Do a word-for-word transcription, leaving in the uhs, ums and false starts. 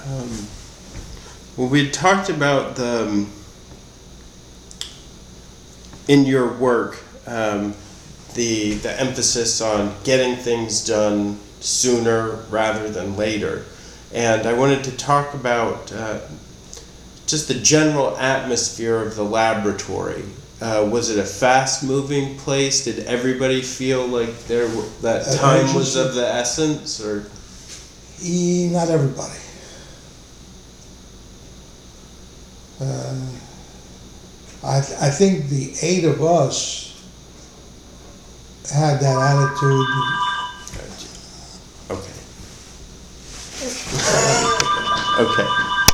Um, well, we talked about the um, in your work um, the the emphasis on getting things done sooner rather than later, and I wanted to talk about uh, just the general atmosphere of the laboratory. Uh, was it a fast-moving place? Did everybody feel like there w- that Uh, time was urgency. of the essence, or? E, not everybody. Uh, I, th- I think the eight of us had that attitude. Okay. Okay.